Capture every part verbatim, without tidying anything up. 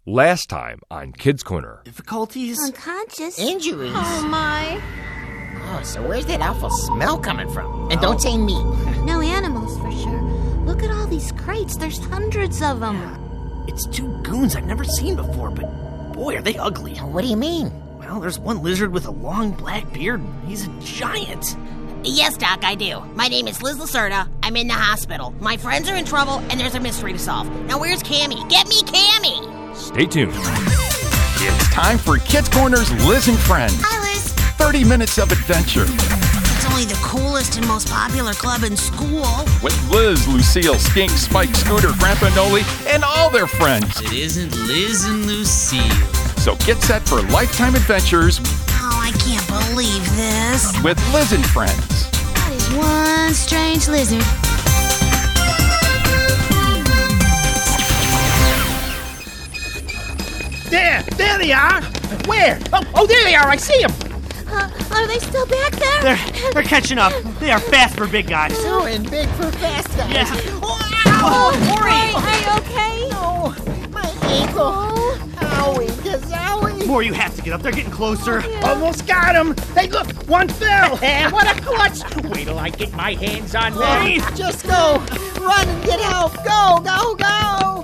Last time on Kids Corner. Difficulties? Unconscious? Injuries? Oh, my. Oh, so where's that awful smell coming from? And don't say meat. No animals, for sure. Look at all these crates. There's hundreds of them. Yeah. It's two goons I've never seen before, but boy, are they ugly. What do you mean? Well, there's one lizard with a long black beard. He's a giant. Yes, Doc, I do. My name is Liz Lacerda. I'm in the hospital. My friends are in trouble, and there's a mystery to solve. Now, where's Cammy? Get me Cammy! Stay tuned. It's time for Kids Corner's Liz and Friends. Hi, Liz. thirty minutes of adventure. It's only the coolest and most popular club in school. With Liz, Lucille, Skink, Spike, Scooter, Grandpa Noli, and all their friends. It isn't Liz and Lucille. So get set for lifetime adventures. Oh, I can't believe this. With Liz and Friends. That is one strange lizard. There! There they are! Where? Oh, oh there they are! I see them! Uh, are they still back there? They're, they're catching up. They are fast for big guys. So and big for fast guys. Yeah. Oh, Maury! Are you okay? Oh, my ankle. Oh. Owie, gazowie. More, you have to get up. They're getting closer. Almost got him! Hey, look! One fell! What a clutch! Wait till I get my hands on Hey. them! Just go. Run and get help. Go, go, go.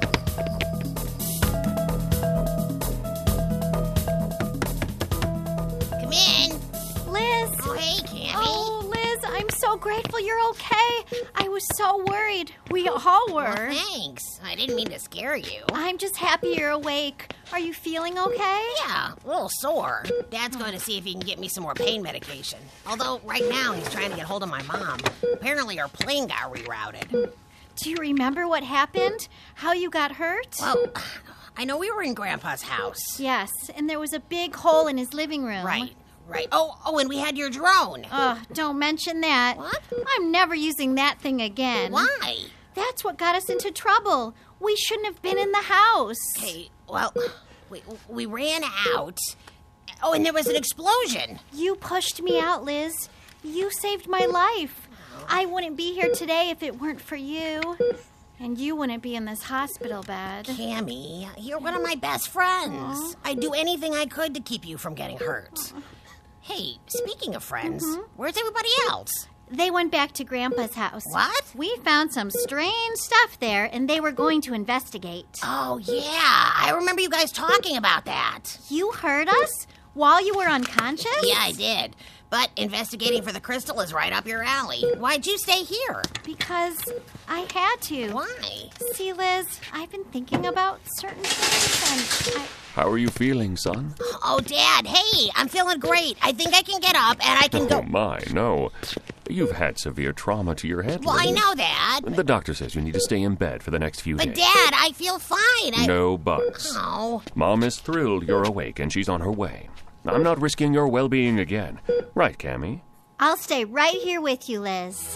Come in. Liz! Oh, hey, Cammy. Oh, Liz, I'm so grateful you're okay. I was so worried. We all were. Well, thanks. I didn't mean to scare you. I'm just happy you're awake. Are you feeling okay? Yeah, a little sore. Dad's going to see if he can get me some more pain medication. Although, right now, he's trying to get hold of my mom. Apparently, her plane got rerouted. Do you remember what happened? How you got hurt? Well, I know we were in Grandpa's house. Yes, and there was a big hole in his living room. Right, right. Oh, oh, and we had your drone. Oh, don't mention that. What? I'm never using that thing again. Why? That's what got us into trouble. We shouldn't have been in the house. Okay, well, we, we ran out. Oh, and there was an explosion. You pushed me out, Liz. You saved my life. I wouldn't be here today if it weren't for you. And you wouldn't be in this hospital bed. Cammy, you're one of my best friends. I'd do anything I could to keep you from getting hurt. Hey, speaking of friends, Mm-hmm. where's everybody else? They went back to Grandpa's house. What? We found some strange stuff there, and they were going to investigate. Oh, yeah. I remember you guys talking about that. You heard us? While you were unconscious? Yeah, I did. But investigating for the crystal is right up your alley. Why'd you stay here? Because I had to. Why? See, Liz, I've been thinking about certain things, and I... How are you feeling, son? Oh, Dad, hey, I'm feeling great. I think I can get up and I can Oh, go... my, no. You've had severe trauma to your head. Well, I Liz. know that. The doctor says you need to stay in bed for the next few But, days. Dad, I feel fine. I... No buts. Oh. Mom is thrilled you're awake and she's on her way. I'm not risking your well-being again. Right, Cammy? I'll stay right here with you, Liz.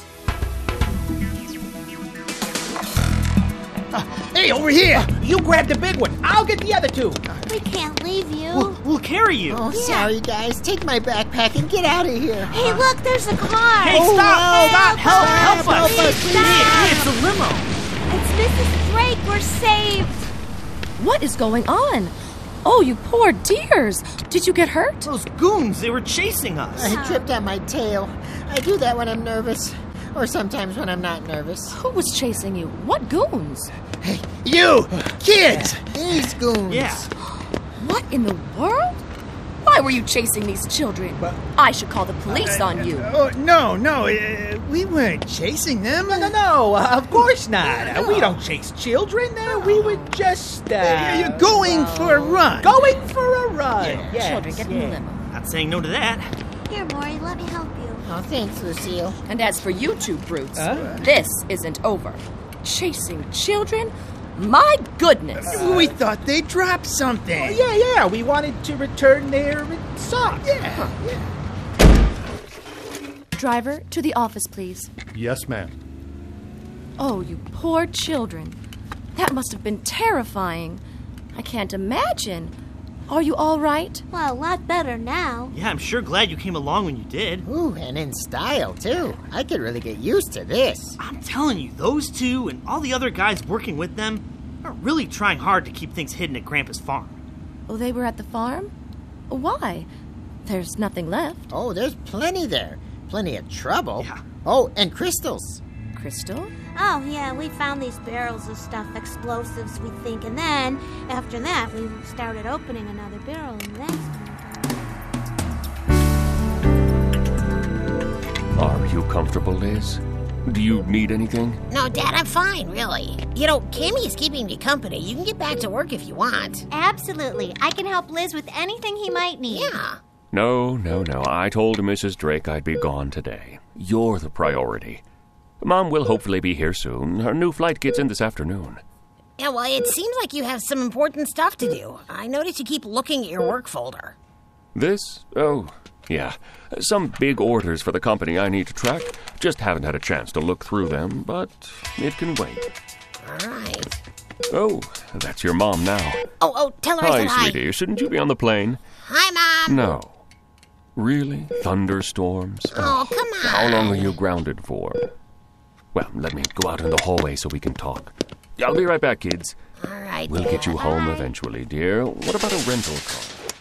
Uh, hey, over here! You grab the big one. I'll get the other two. We can't leave you. We'll, we'll carry you. Oh, sorry, guys. Take my backpack and get out of here. Hey, look, there's a car. Hey, Oh, stop! no. Stop! Help! Help, Stop, us! help us, please. Here, it's a limo. It's Missus Drake. We're saved. What is going on? Oh, you poor dears. Did you get hurt? Those goons, they were chasing us. I tripped on my tail. I do that when I'm nervous. Or sometimes when I'm not nervous. Who was chasing you? What goons? Hey, you! Kids! These goons. Yeah. What in the world? Why were you chasing these children? I should call the police on you. Oh, no, no. Uh, we weren't chasing them. No, no, no. Uh, of course not. Uh, we don't chase children. Uh, we would just. Uh, You're going for a run. Going for a run. Yeah. Yes, Children, get in the yes. limo. Not saying no to that. Here, Maury, let me help you. Oh, thanks, Lucille. And as for you two brutes, Huh? this isn't over. Chasing children? My goodness. We thought they dropped something. Oh, yeah, yeah. We wanted to return their socks. Yeah, Driver, to the office, please. Yes, ma'am. Oh, you poor children. That must have been terrifying. I can't imagine. Are you all right? Well, a lot better now. Yeah, I'm sure glad you came along when you did. Ooh, and in style, too. I could really get used to this. I'm telling you, those two and all the other guys working with them, are really trying hard to keep things hidden at Grandpa's farm. Oh, they were at the farm? Why? There's nothing left. Oh, there's plenty there. Plenty of trouble. Yeah. Oh, and crystals. Crystal? Oh, yeah, we found these barrels of stuff, explosives, we think, and then, after that, we started opening another barrel, and that's... Are you comfortable, Liz? Do you need anything? No, Dad, I'm fine, really. You know, Cammy is keeping me company. You can get back to work if you want. Absolutely. I can help Liz with anything he might need. Yeah. No, no, no. I told Missus Drake I'd be gone today. You're the priority. Mom will hopefully be here soon. Her new flight gets in this afternoon. Yeah, well, it seems like you have some important stuff to do. I noticed you keep looking at your work folder. This? Oh, yeah. Some big orders for the company I need to track. Just haven't had a chance to look through them, but it can wait. All right. Oh, that's your mom now. Oh, oh, tell her I Hi, said hi. sweetie. Shouldn't you be on the plane? Hi, Mom. No. Really? Thunderstorms? Oh, come on. How long are you grounded for? Well, let me go out in the hallway so we can talk. I'll be right back, kids. All right, We'll Dad. get you home eventually, dear. What about a rental car?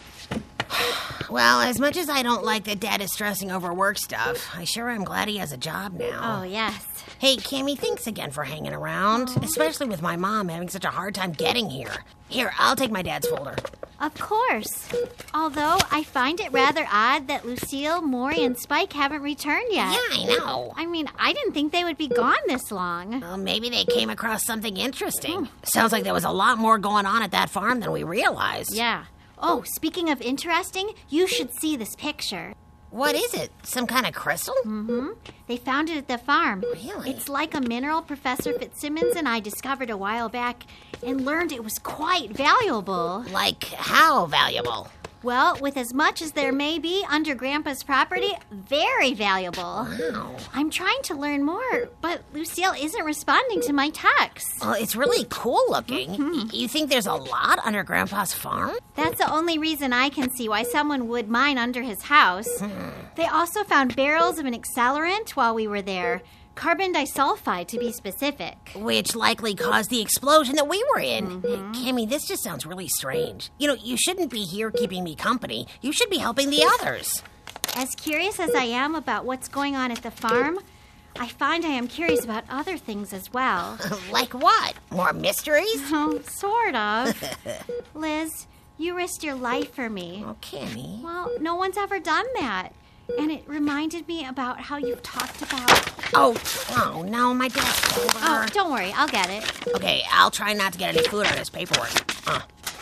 Well, as much as I don't like that Dad is stressing over work stuff, I sure am glad he has a job now. Oh, yes. Hey, Cammy, thanks again for hanging around, especially with my mom having such a hard time getting here. Here, I'll take my dad's folder. Of course. Although I find it rather odd that Lucille, Maury, and Spike haven't returned yet. Yeah, I know. I mean, I didn't think they would be gone this long. Well, maybe they came across something interesting. Sounds like there was a lot more going on at that farm than we realized. Yeah. Oh, speaking of interesting, you should see this picture. What is it? Some kind of crystal? Mm-hmm. They found it at the farm. Really? It's like a mineral Professor Fitzsimmons and I discovered a while back and learned it was quite valuable. Like how valuable? Well, with as much as there may be under Grandpa's property, very valuable. Wow. I'm trying to learn more, but Lucille isn't responding to my texts. Well, it's really cool looking. Mm-hmm. You think there's a lot under Grandpa's farm? That's the only reason I can see why someone would mine under his house. They also found barrels of an accelerant while we were there. Carbon disulfide, to be specific. Which likely caused the explosion that we were in. Mm-hmm. Cammy, this just sounds really strange. You know, you shouldn't be here keeping me company. You should be helping the others. As curious as I am about what's going on at the farm, I find I am curious about other things as well. Like what? More mysteries? Oh, sort of. Liz, you risked your life for me. Oh, Cammy. Well, no one's ever done that. And it reminded me about how you've talked about... Oh, oh, no, my dad's folder. Oh, don't worry, I'll get it. Okay, I'll try not to get any food on his paperwork. Uh.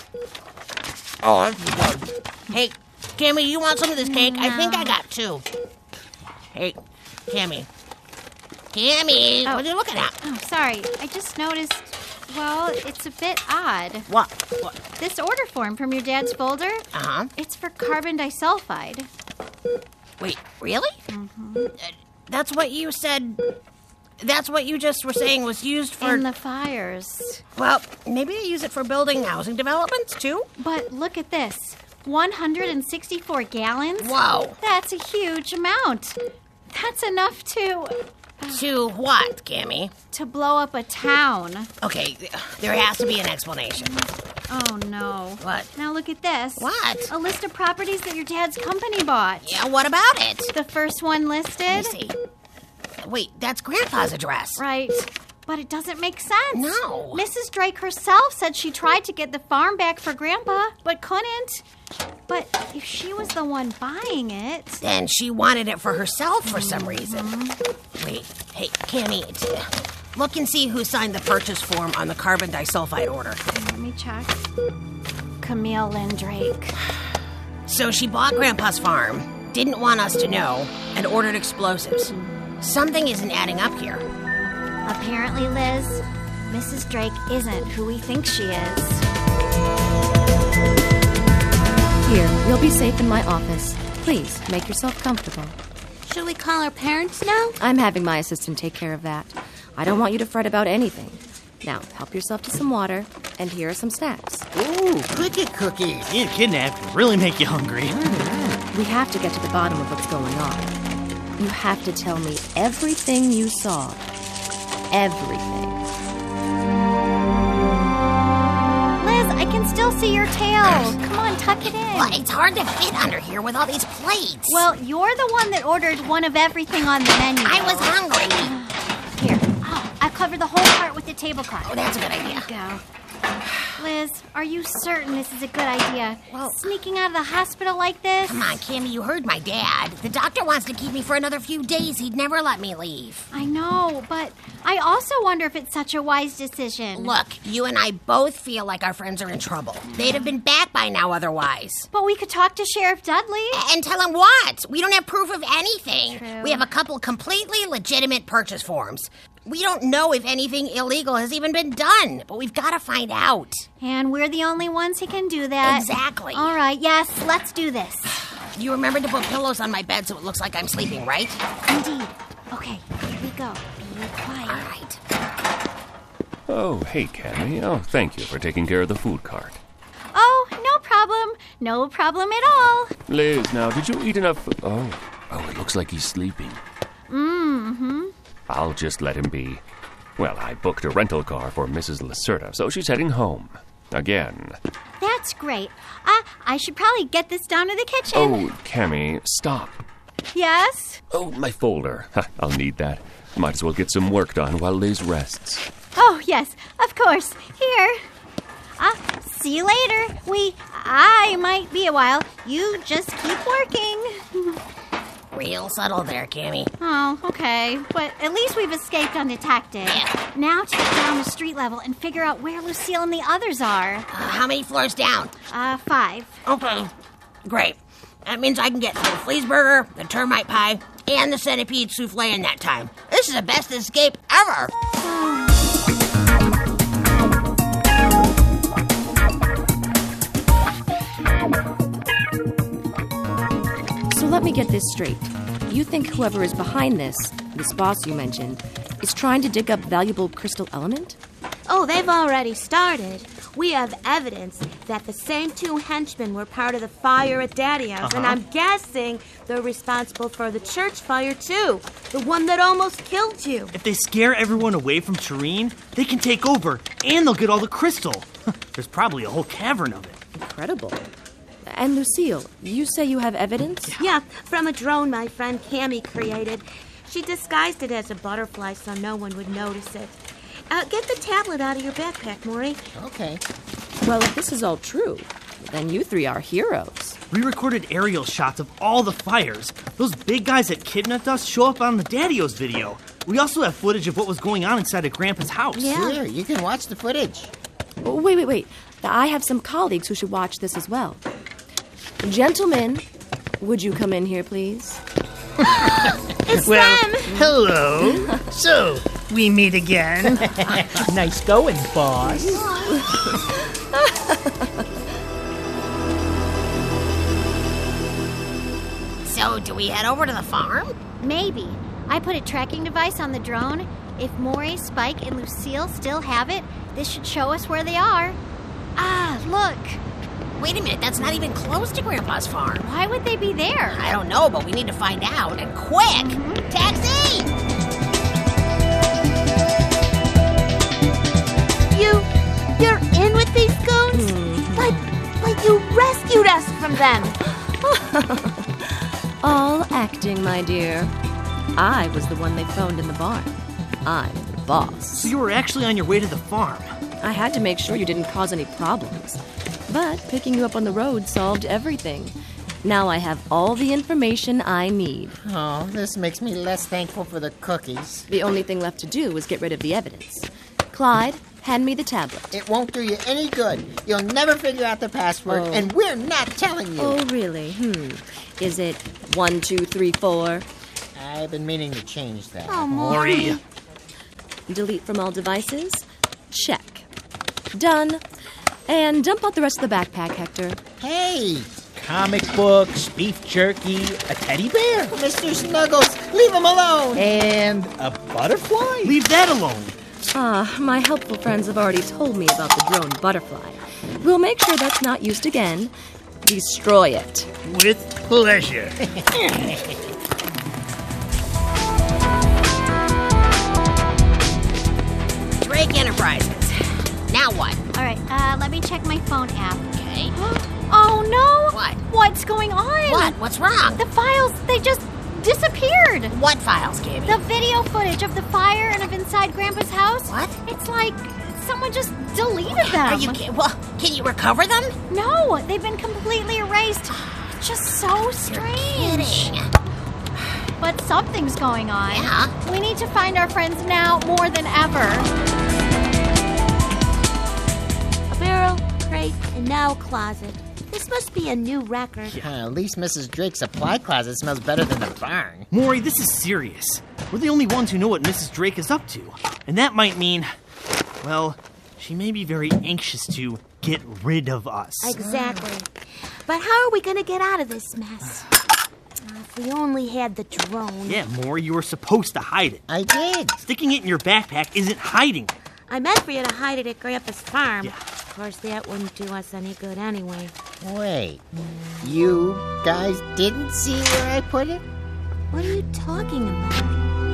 Oh, I'm good. Hey, Cammy, you want some of this cake? I think I got two. Hey, Cammy. Cammy, Oh. what are you looking at? Oh, sorry. I just noticed, well, it's a bit odd. What? What? This order form from your dad's folder, Uh-huh. it's for carbon disulfide. Wait, really? Mm-hmm. Uh, that's what you said... That's what you just were saying was used for... In the fires. Well, maybe they use it for building housing developments, too? But look at this. one hundred sixty-four gallons? Whoa. That's a huge amount. That's enough to... To what, Cammy? To blow up a town. Okay, there has to be an explanation. Oh, no. What? Now look at this. What? A list of properties that your dad's company bought. Yeah, what about it? The first one listed. Let me see. Wait, that's Grandpa's address. Right. But it doesn't make sense. No. Missus Drake herself said she tried to get the farm back for Grandpa, but couldn't. But if she was the one buying it... Then she wanted it for herself for some reason. Wait, hey, Cammy, t- look and see who signed the purchase form on the carbon disulfide order. Let me check. Camille Lynn Drake. So she bought Grandpa's farm, didn't want us to know, and ordered explosives. Something isn't adding up here. Apparently, Liz, Missus Drake isn't who we think she is. Here, you'll be safe in my office. Please, make yourself comfortable. Should we call our parents now? I'm having my assistant take care of that. I don't want you to fret about anything. Now, help yourself to some water, and here are some snacks. Ooh, cricket cookies. Being kidnapped can really make you hungry. We have to get to the bottom of what's going on. You have to tell me everything you saw. Everything. still see your tail. Come on, tuck it in. Well, it's hard to fit under here with all these plates. Well, you're the one that ordered one of everything on the menu. I was hungry. Here, oh, I covered the whole cart with the tablecloth. Oh, that's a good idea. There you go. Liz, are you certain this is a good idea? Well, sneaking out of the hospital like this? Come on, Kimmy, you heard my dad. The doctor wants to keep me for another few days. He'd never let me leave. I know, but I also wonder if it's such a wise decision. Look, you and I both feel like our friends are in trouble. They'd have been back by now otherwise. But we could talk to Sheriff Dudley. And tell him what? We don't have proof of anything. True. We have a couple completely legitimate purchase forms. We don't know if anything illegal has even been done, but we've got to find out. And we're the only ones who can do that. Exactly. All right, yes, let's do this. You remember to put pillows on my bed so it looks like I'm sleeping, right? Indeed. Okay, here we go. Be quiet. All right. Oh, hey, Cammy. Oh, thank you for taking care of the food cart. Oh, no problem. No problem at all. Liz, now, did you eat enough? Oh, oh, it looks like he's sleeping. Mm-hmm. I'll just let him be. Well, I booked a rental car for Missus Lacerda, so she's heading home. Again. That's great. Uh, I should probably get this down to the kitchen. Oh, Cammy, stop. Yes? Oh, my folder. I'll need that. Might as well get some work done while Liz rests. Oh, yes, of course. Here. Uh, see you later. We, I might be a while. You just keep working. Real subtle there, Cammy. Oh, okay. But at least we've escaped undetected. Yeah. Now to get down to street level and figure out where Lucille and the others are. Uh, how many floors down? Uh, five. Okay. Great. That means I can get the Flea's the termite pie, and the centipede souffle in that time. This is the best escape ever. So let me get this straight. You think whoever is behind this, this boss you mentioned, is trying to dig up valuable crystal element? Oh, they've already started. We have evidence that the same two henchmen were part of the fire at Daddy House, Uh-huh. and I'm guessing they're responsible for the church fire, too. The one that almost killed you. If they scare everyone away from Tureen, they can take over, and they'll get all the crystal. There's probably a whole cavern of it. Incredible. And Lucille, you say you have evidence? Yeah, from a drone my friend Cammy created. She disguised it as a butterfly so no one would notice it. Uh, get the tablet out of your backpack, Maury. Okay. Well, if this is all true, then you three are heroes. We recorded aerial shots of all the fires. Those big guys that kidnapped us show up on the Daddy-O's video. We also have footage of what was going on inside of Grandpa's house. Sure, you can watch the footage. Oh, wait, wait, wait. I have some colleagues who should watch this as well. Gentlemen, would you come in here, please? It's well, them! Hello. So, we meet again. Nice going, boss. So, do we head over to the farm? Maybe. I put a tracking device on the drone. If Maury, Spike, and Lucille still have it, this should show us where they are. Ah, look. Wait a minute, that's not even close to Grandpa's farm. Why would they be there? I don't know, but we need to find out, and quick! Mm-hmm. Taxi! You, you're in with these goons? Mm. Like, like you rescued us from them. All acting, my dear. I was the one they phoned in the barn. I'm the boss. So you were actually on your way to the farm. I had to make sure you didn't cause any problems. But picking you up on the road solved everything. Now I have all the information I need. Oh, this makes me less thankful for the cookies. The only thing left to do is get rid of the evidence. Clyde, hand me the tablet. It won't do you any good. You'll never figure out the password, Oh. and we're not telling you. Oh, really? Hmm. Is it one, two, three, four? I've been meaning to change that. Oh, Maury. Delete from all devices? Check. Done. And dump out the rest of the backpack, Hector. Hey! Comic books, beef jerky, a teddy bear, Mister Snuggles, leave him alone! and a butterfly? Leave that alone. Ah, my helpful friends have already told me about the drone butterfly. We'll make sure that's not used again. Destroy it. With pleasure. Drake Enterprises. Now what? All right, uh, let me check my phone app. Okay. Oh, no! What? What's going on? What? What's wrong? The files, they just disappeared. What files, Cammy? The video footage of the fire and of inside Grandpa's house. What? It's like someone just deleted them. Are you kidding? Well, can you recover them? No, they've been completely erased. It's just so strange. You're kidding. But something's going on. Yeah? We need to find our friends now more than ever. A barrel, crate, and now a closet. This must be a new record. Uh, at least Missus Drake's supply closet smells better than the barn. Maury, this is serious. We're the only ones who know what Missus Drake is up to. And that might mean, well, she may be very anxious to get rid of us. Exactly. But how are we going to get out of this mess? Uh, if we only had the drone. Yeah, Maury, you were supposed to hide it. I did. Sticking it in your backpack isn't hiding it. I meant for you to hide it at Grandpa's farm. Yeah. Of course, that wouldn't do us any good anyway. Wait, you guys didn't see where I put it? What are you talking about?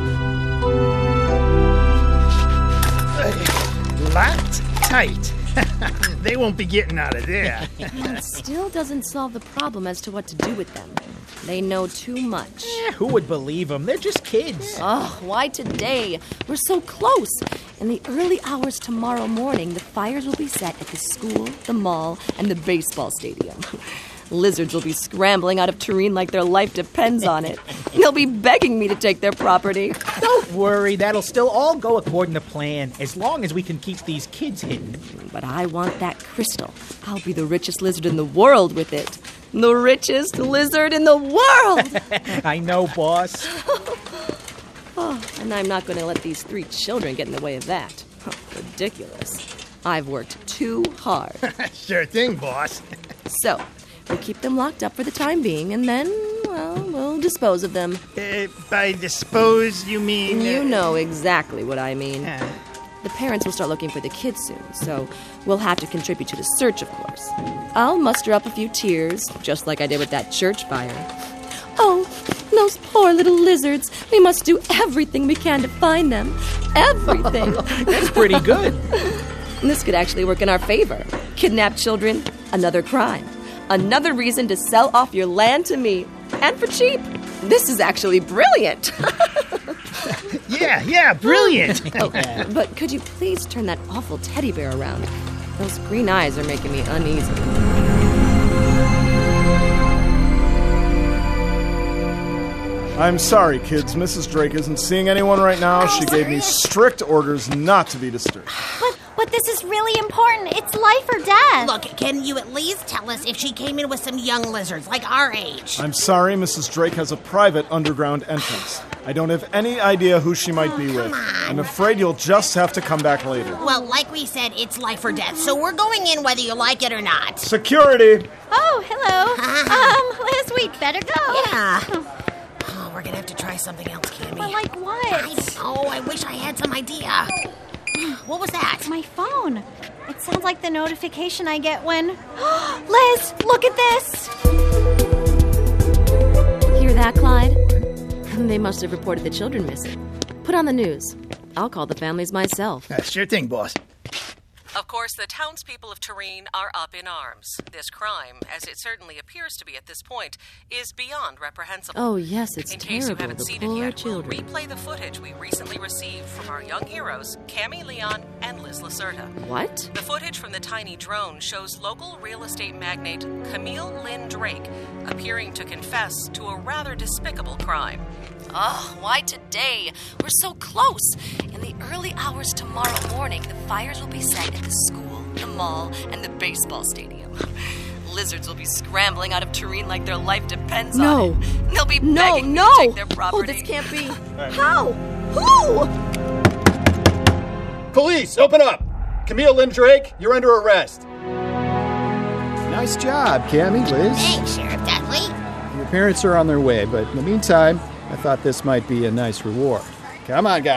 Locked tight. They won't be getting out of there. It still doesn't solve the problem as to what to do with them. They know too much. Eh, who would believe them? They're just kids. Oh, why today? We're so close. In the early hours tomorrow morning, the fires will be set at the school, the mall, and the baseball stadium. Lizards will be scrambling out of Tureen like their life depends on it. They'll be begging me to take their property. Don't worry, that'll still all go according to plan, as long as we can keep these kids hidden. But I want that crystal. I'll be the richest lizard in the world with it. The richest lizard in the world! I know, boss. Oh, and I'm not going to let these three children get in the way of that. Oh, ridiculous. I've worked too hard. Sure thing, boss. So, we'll keep them locked up for the time being, and then, well, we'll dispose of them. Uh, by dispose, you mean... You uh, know exactly what I mean. Uh, The parents will start looking for the kids soon, so we'll have to contribute to the search, of course. I'll muster up a few tears, just like I did with that church fire. Oh, those poor little lizards. We must do everything we can to find them. Everything. That's pretty good. This could actually work in our favor. Kidnap children, another crime. Another reason to sell off your land to me. And for cheap. This is actually brilliant. yeah, yeah, brilliant. Oh, but could you please turn that awful teddy bear around? Those green eyes are making me uneasy. I'm sorry, kids. Missus Drake isn't seeing anyone right now. She gave me strict orders not to be disturbed. But, but this is really important. It's life or death. Look, can you at least tell us if she came in with some young lizards, like our age? I'm sorry, Missus Drake has a private underground entrance. I don't have any idea who she might be with. I'm afraid you'll just have to come back later. Well, like we said, it's life or death, so we're going in whether you like it or not. Security! Oh, hello. um, Liz, we better go. Yeah. Oh, we're gonna have to try something else, Cammy. But like what? I don't know. I wish I had some idea. What was that? My phone. It sounds like the notification I get when... Liz, look at this! Hear that, Clyde? They must have reported the children missing. Put on the news. I'll call the families myself. Uh, sure thing, boss. Of course, the townspeople of Tureen are up in arms. This crime, as it certainly appears to be at this point, is beyond reprehensible. Oh, yes, it's in case terrible. you haven't the seen poor it yet, children. we'll replay the footage we recently received from our young heroes, Cammy Leon and Liz Lacerda. What? The footage from the tiny drone shows local real estate magnate Camille Lynn Drake appearing to confess to a rather despicable crime. Oh, why today? We're so close. In the early hours tomorrow morning, the fires will be set at the school, the mall, and the baseball stadium. Lizards will be scrambling out of Tureen like their life depends no. on it. They'll be no, begging no. me to take their property. Oh, this can't be. Right. How? Who? Police, open up! Camille Lynn Drake, you're under arrest. Nice job, Cammy, Liz. Thanks, Sheriff Dudley. Your parents are on their way, but in the meantime, I thought this might be a nice reward. Come on, guys. Liz,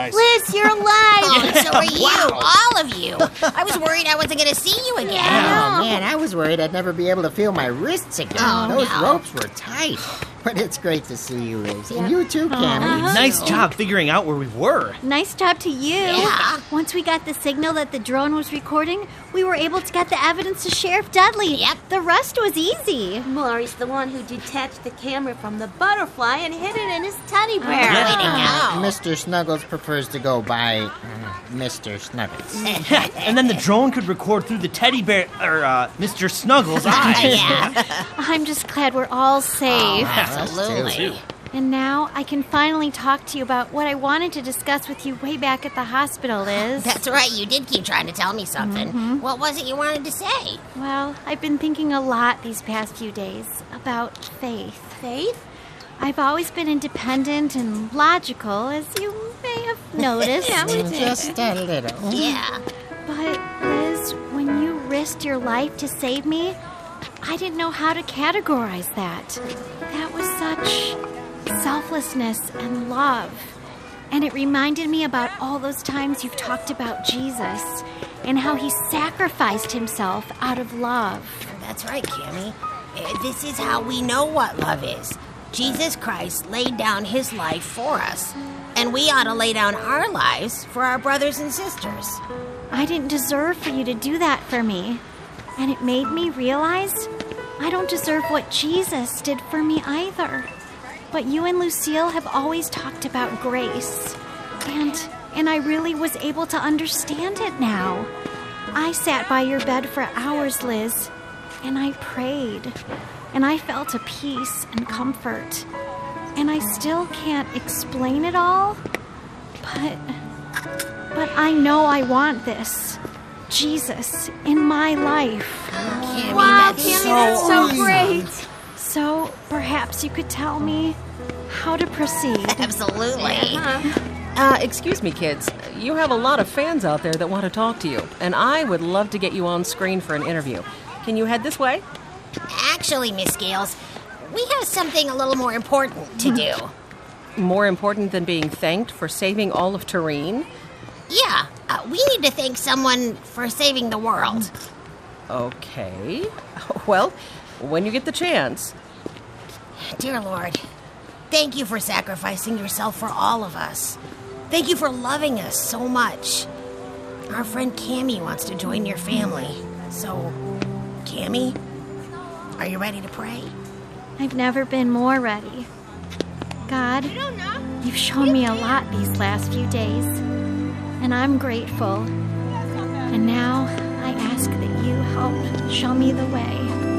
Liz, you're alive. Oh, so are you, all of you. I was worried I wasn't going to see you again. Oh, man, I was worried I'd never be able to feel my wrists again. Oh, Those no. ropes were tight. But it's great to see you, Liz. And you too, Cammy. Uh-huh. Nice job figuring out where we were. Nice job to you. Yeah. Once we got the signal that the drone was recording, we were able to get the evidence to Sheriff Dudley. Yep. The rest was easy. Maury's the one who detached the camera from the butterfly and hid it in his teddy bear. Way to go. Mister Snuggles prefers to go by uh, Mister Snuggles. Yeah, and then the drone could record through the teddy bear, or uh, Mister Snuggles' eyes. Yeah. I'm just glad we're all safe. Absolutely. And now I can finally talk to you about what I wanted to discuss with you way back at the hospital, Liz. That's right. You did keep trying to tell me something. Mhm. What was it you wanted to say? Well, I've been thinking a lot these past few days about faith. Faith? I've always been independent and logical, as you may have noticed. Yeah, we did. Just a little. Yeah. But, Liz, when you risked your life to save me, I didn't know how to categorize that. That was such selflessness and love. And it reminded me about all those times you've talked about Jesus and how he sacrificed himself out of love. That's right, Cammy. Uh, This is how we know what love is. Jesus Christ laid down his life for us. And we ought to lay down our lives for our brothers and sisters. I didn't deserve for you to do that for me. And it made me realize I don't deserve what Jesus did for me either. But you and Lucille have always talked about grace. And and I really was able to understand it now. I sat by your bed for hours, Liz, and I prayed. And I felt a peace and comfort. And I still can't explain it all, but but I know I want this. Jesus in my life. Cammy, Wow, that's Cammy, so that's so awesome. great. So perhaps you could tell me how to proceed. Absolutely. Uh, excuse me, kids. You have a lot of fans out there that want to talk to you, and I would love to get you on screen for an interview. Can you head this way? Actually, Miss Gales, we have something a little more important to do. More important than being thanked for saving all of Tureen? Yeah, uh, we need to thank someone for saving the world. Okay. Well, when you get the chance. Dear Lord, thank you for sacrificing yourself for all of us. Thank you for loving us so much. Our friend Cammy wants to join your family. So, Cammy, are you ready to pray? I've never been more ready. God, you've shown me a lot these last few days, and I'm grateful. And now I ask that you help show me the way.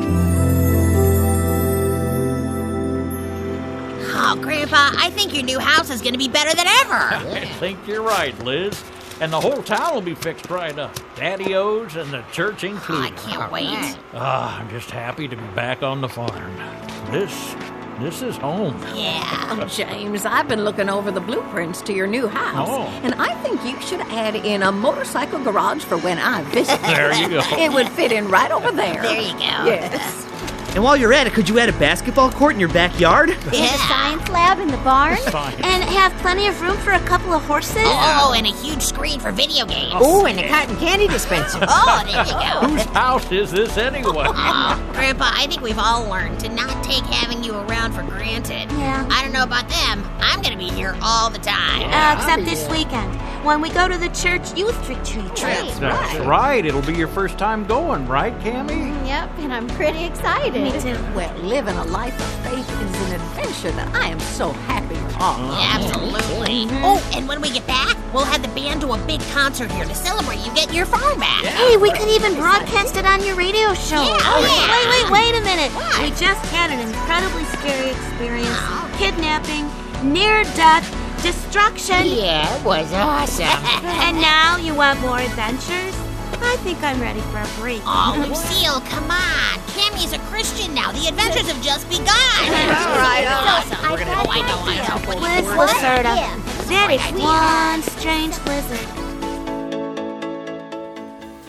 Oh, Grandpa, I think your new house is going to be better than ever. I think you're right, Liz. And the whole town will be fixed right up. Daddy-O's and the church included. I can't wait. Ah, I'm just happy to be back on the farm. This, this is home. Yeah. James, I've been looking over the blueprints to your new house, Oh. and I think you should add in a motorcycle garage for when I visit. There you go. It would fit in right over there. There you go. Yes. And while you're at it, could you add a basketball court in your backyard? And a science lab in the barn. Fine. And have plenty of room for a couple of horses. Oh, and a huge screen for video games. Oh, and a cotton candy dispenser. Oh, there you go. Whose house is this anyway? Oh, Grandpa, I think we've all learned to not take having you around for granted. Yeah. I don't know about them. I'm going to be here all the time. Uh, except this weekend, when we go to the church youth retreat. Right. That's right. It'll be your first time going, right, Cammy? Yep, and I'm pretty excited. Me too. Well, living a life of faith is an adventure that I am so happy you're on. Yeah, absolutely. Oh, and when we get back, we'll have the band do a big concert here to celebrate you getting your phone back. Hey, we could even broadcast it on your radio show. Yeah. Oh, wait, Yeah. wait, wait, wait a minute. What? We just had an incredibly scary experience. Kidnapping, near-death, destruction. Yeah, it was awesome. And now you want more adventures? I think I'm ready for a break. Oh, Lucille, come on. Cammy's a Christian now. The adventures have just begun. All right, all right. Awesome. We're gonna, oh, I know, I know. What do you- Liz what? Lacerda. Yeah. That is Great idea. one strange lizard.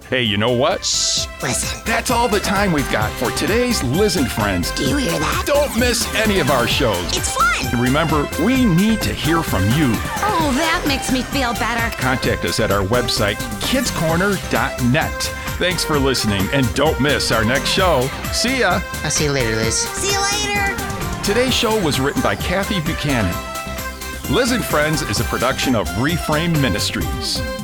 Hey, you know what? Shh, listen. That's all the time we've got for today's Liz and Friends. Do you hear that? Don't miss any of our shows. It's fun. And remember, we need to hear from you. Oh, that makes me feel better. Contact us at our website, kids corner dot net. Thanks for listening, and don't miss our next show. See ya. I'll see you later, Liz. See you later. Today's show was written by Kathy Buchanan. Liz and Friends is a production of Reframe Ministries.